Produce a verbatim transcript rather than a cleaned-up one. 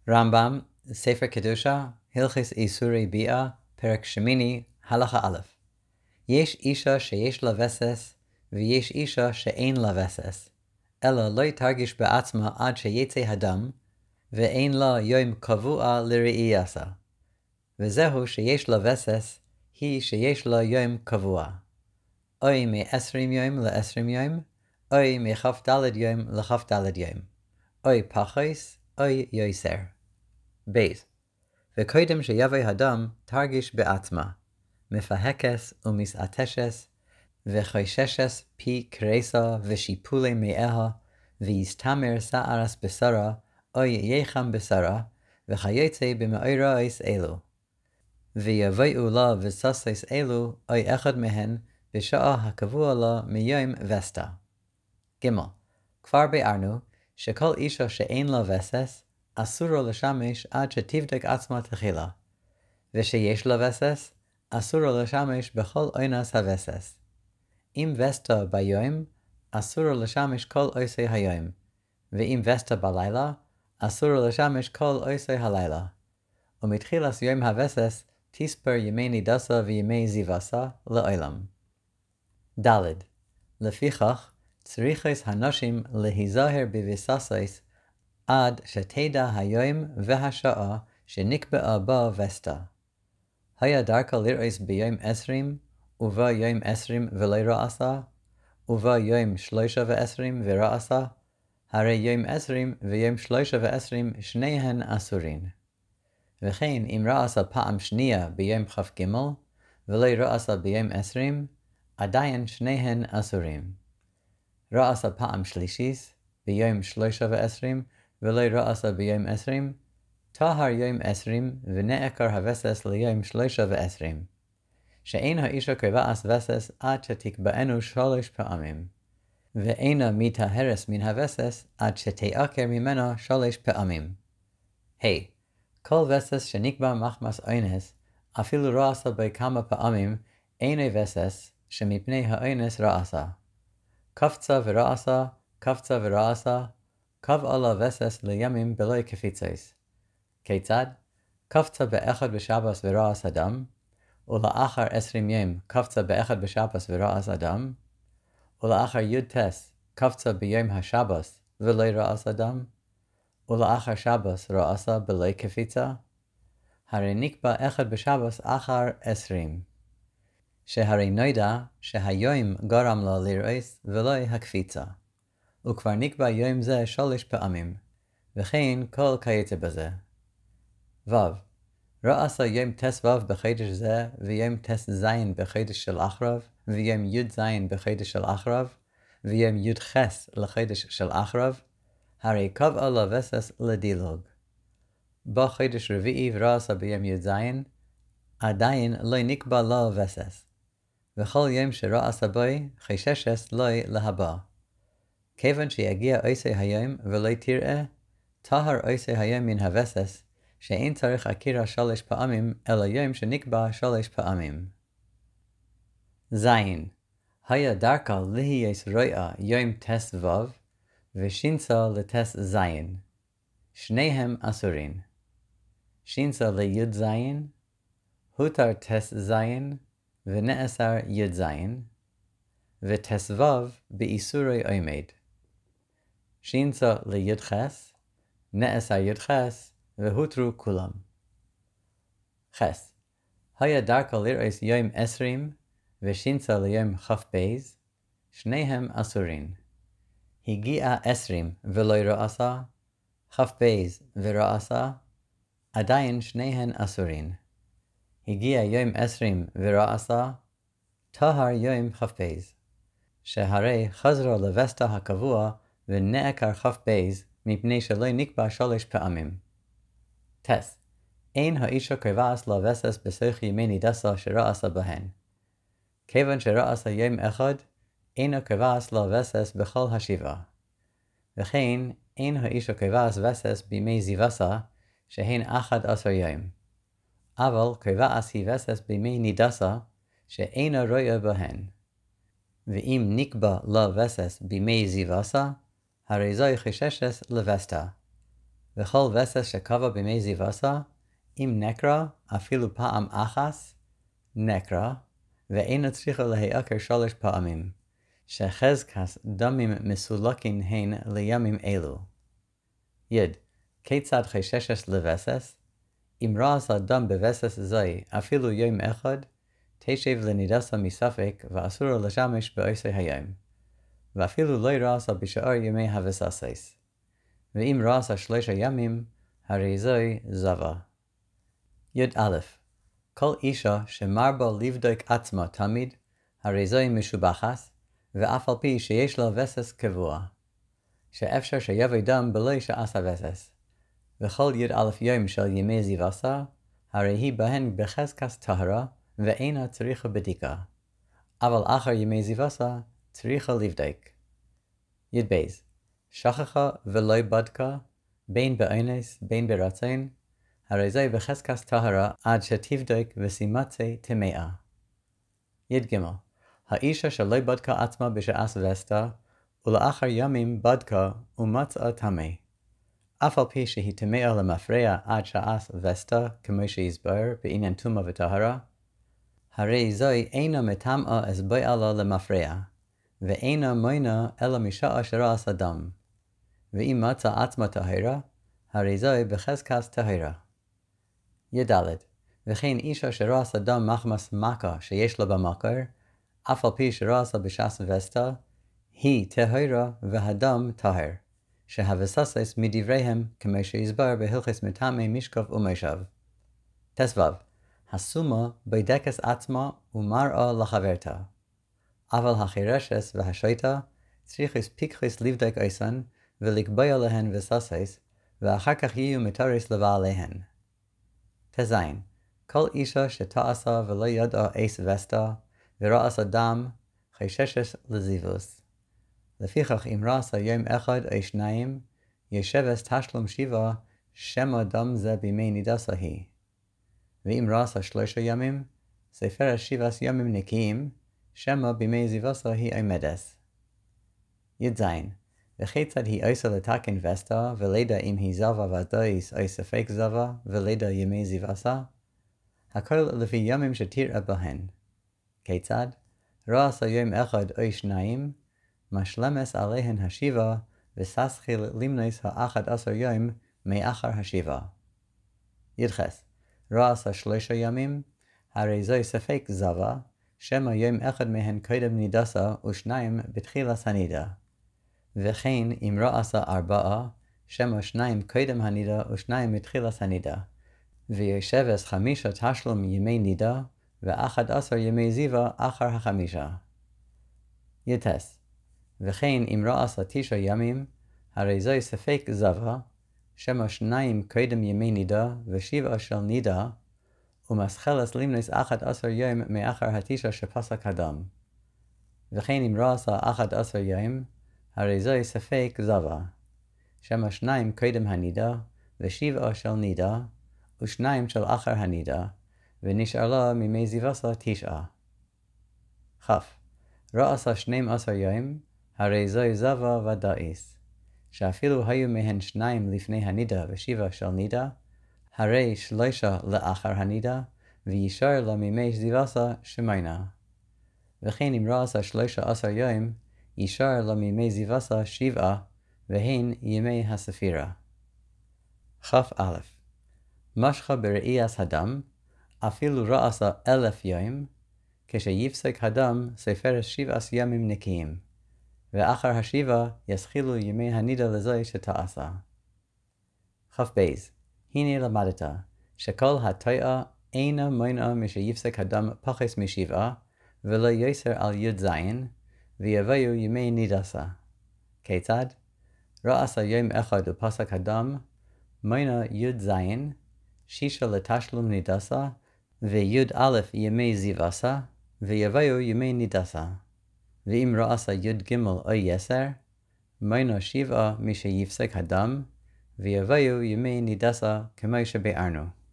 רמב"ם, ספר קדושה, הלכות איסורי ביאה, פרק שמיני, הלכה א'. יש אישה שיש לה וסס, ויש אישה שאין לה וסס, אלא לא תרגיש בעצמה עד שיצא הדם, ואין לה יום קבוע לראייתה. וזהו שיש לה וסס, היא שיש לה יום קבוע. אוי מעשרים יום לעשרים יום, אוי מכ"ד יום לכ"ד יום, אוי פחוס, אוי יויסר. בית. וקודם שיבוא הדם תרגיש בעצמה, מפהקס ומסעטשס, וחוששס פי קרסה ושיפולי מאיה, ויסתמר שערס בשרה, אוי יחם בשרה, וכיוצא במאורעות אלו. ויבואו לה וססס אלו, אוי אחד מהן, בשעה הקבוע לה מיום וסתה. ג. כבר ביארנו, שכל אישה שאין לה וסס, אסורו לשמש עד שתבדק עצמה תחילה, ושיש לה וסס, אסורו לשמש בכל אונס הווסס. אם וסתה ביום, אסורו לשמש כל עושי היום, ואם וסתה בלילה, אסורו לשמש כל עושי הלילה. ומתחילת יום הווסס, תספר ימי נידסה וימי זיווסה לעולם. ד. לפיכך, צריכות הנשים להיזהר בביססוס עד שתדע היום והשעה שנקבעה בה וסתה. היה דרכה לראות ביום עשרים, ובה יום עשרים ולא ראסה, ובה יום שלושה ועשרים וראסה, הרי יום עשרים ויום שלושה ועשרים שניהן אסורין. וכן אם ראסה פעם שנייה ביום כ"ג, ולא ראסה ביום עשרים, עדיין שניהן אסורים. ראסה פעם שלישית, ביום שלושה ועשרים, ולא ראסה ביום עשרים, טהר יום עשרים, ונעקר הווסס ליום שלושה ועשרים. שאין האישה קובעת וסס עד שתקבענו שלוש פעמים, ואינה מטהרס מן הווסס עד שתעקר ממנו שלוש פעמים. ה. Hey, כל וסס שנקבע מחמס אונס, אפילו ראסה בי כמה פעמים, אינו וסס שמפני האונס ראסה. קפצה וראסה, קפצה וראסה, קבעה לה וסס לימים בלא קפיצוס. כיצד? קפצה באחד בשבס וראס אדם, ולאחר עשרים יום קפצה באחד בשבס וראס אדם, ולאחר יודטס קפצה ביום השבס ולא ראס אדם, ולאחר שבס ראסה בלא קפיצה, הרי נקבע אחד בשבס אחר עשרים. שהרי נודע שהיום גרם לה לראות ולא הקפיצה, וכבר נקבע יום זה שלוש פעמים, וכן כל כיוצא בזה. ו. ראסה יום תסוו בחודש זה, ויום תסז בחודש של אחרב, ויום י"ז בחודש של אחרב, ויום י"ח לחודש של אחרב, הרי קבעה לה וסס לדילוג. בחודש רביעי וראסה ביום י"ז, עדיין לא נקבע לה וסס, וכל יום שראסה בוי חששס לא להבא. כיוון שיגיע עושי היום ולא תראה, טהר עושי היום מן הווסס, שאין צריך עקירה שלוש פעמים, אלא יום שנקבע שלוש פעמים. זין. היה דרכה להיות רואה יום תסוו, ושינצה לתס זין. שניהם אסורין. שינצה ליוד זין, הותר תס זין, ונאסר יוד זין, ותסוו באיסורי עומד. שינצה ליוד חס, נאסר יוד חס, והותרו כולם. חס. היה דרכה לראות יום עשרים, ושינצה ליום כ"ב, שניהם אסורין. הגיעה עשרים ולא ראסה, כ"ב וראסה, עדיין שניהן אסורין. הגיע יום עשרים וראסה, טהר יום כ"ב, שהרי חזרה לווסתה הקבוע ונעקר כ"ב, מפני שלא נקבע שלוש פעמים. תס. אין האישה קובעת לה וסס בסוף ימי נידסה שראסה בהן. כיוון שראסה יום אחד, אינה קובעת לה וסס בכל השבעה. וכן, אין האישה קובעת וסס בימי זיווסה, שהן אחד עשר יום. אבל קובעת היא וסס בימי נידסה, שאינה רואה בהן. ואם נקבע לה וסס בימי זיווסה, הרי זוהי חששס לווסתה. וכל וסס שקבע בימי זיווסה, אם נקרא, אפילו פעם אחס, נקרא, ואינו צריכה להיעקר שלוש פעמים, שחזקס דמים מסולקין הן לימים אלו. יד, כיצד חששס לווסס? אם רעס הדם בווסס זי אפילו יום אחד, תשב לנידסה מספק ואסורה לשמש בעשי היום. ואפילו לא רעס בשאר ימי הווססס. ואם רעס שלושה ימים, הרי זי זבה. יד א', כל אישה שמרבה לבדוק עצמה תמיד, הרי זי משובחס, ואף על פי שיש לה וסס קבוע. שאפשר שיבוא דם בלי שעשה וסס. וכל יד א' יום של ימי זיווסה, הרי היא בהן בחזקס טהרה, ואינה צריכה בדיקה. אבל אחר ימי זיווסה, צריכה לבדוק. יד בייז, שכחה ולא בדקה, בין באונס, בין ברצון, הרי זי בחזקס טהרה עד שתבדוק וסימצי טמאה. יד ג' האישה שלא בדקה עצמה בשעס וסתה, ולאחר ימים בדקה ומצאה טמא. אף על פי שהיא טמאה למפרע עד שעס וסתה, כמו שהסבר בעניין טומאה וטהרה, הרי זי אינה מטמאה אז בעלה למפרע, ואינה מוינה אלא משעה שרעס הדם. ואם מצא עצמה טהרה, הרי זי בחזקס טהרה. יד ד' וכן אישה שרעס הדם מחמס מכה שיש לה במקור, אף על פי שרעסה בשעס וסתה, היא טהרה והדם טהר, שהבססס מדבריהם כמו שהסבר בהלכס מטמא משכב ומושב. תסבב, הסומה בודקת עצמה ומראה לחברתה. אבל החירשס והשויטה צריכס פיקחס לבדוק איסן ולקבוע להן וססס, ואחר כך יהיו מתרס לבעליהן. תזין, כל אישה שתעשה ולא ידעה אס וסתה, ורעסה דם, חששס לזיווס. לפיכך אם רעסה יום אחד או שניים, ישבס תשלום שיבה, שמא דם זה בימי נידסה היא. ואם רעסה שלושה ימים, ספר שבעת ימים נקיים, שמא בימי זיווסה היא עומדס. יד זין, וכיצד היא עושה לתקן וסתה, ולידה אם היא זבה ודאיס או ספק זבה, ולידה ימי זיווסה? הכל לפי ימים שתראה בהן. כיצד? רעסה יום אחד או שניים, משלמס עליהן השיבה, וססחיל למנס האחד עשר יום מאחר השיבה. ידחס, רעסה שלושה ימים, הרי זו ספק זבה, שמא יום אחד מהן קודם נידסה ושניים בתחילת הנידה. וכן אם רעסה ארבעה, שמא שניים קודם הנידה ושניים בתחילת הנידה. וישבס חמישה תשלום ימי נידה, ואחד עשר ימי זיווה אחר החמישה. יתס, וכן אם רעסה תשעה ימים, הרי זו ספק זבה, שמא שניים קודם ימי נידה ושבעה של נידה, ומסחלס למנס אחד עשר יום מאחר התשע שפסק הדם. וכן אם רעסה אחד עשר יום, הרי זו ספק זבה, שמא שניים קודם הנידה ושבעה של נידה, ושניים של אחר הנידה, ונשאר לה מימי זיווסה תשעה. כף, רעסה שנים עשר יום, הרי זו זבה ודאיס, שאפילו היו מהן שניים לפני הנידה ושבעה של נידה, הרי שלושה לאחר הנידה, וישר לה מימי זיווסה שמיינה. וכן אם רעסה שלושה עשר יום, ישר לה מימי זיווסה שבעה, והן ימי הספירה. כף א', משכה בראיית הדם, אפילו רעסה אלף יום, כשיפסק הדם ספר שבעת ימים נקיים, ואחר השבעה יסחילו ימי הנידה לזוי שתעשה. כף בייז, הנה למדת, שכל הטועה אינה מונעה משיפסק הדם פחס משבעה, ולא יסר על י' זין, ויבואו ימי נידסה. כיצד? רעסה יום אחד ופסק הדם, מונע י' זין, שישה לתשלום נידסה, וי' א' ימי זיווסה, ויבואו ימי נידסה. ואם רעסה י' ג' או יסר, מונע שבעה משיפסק הדם, ויבואו ימי נידסה כמו שביארנו.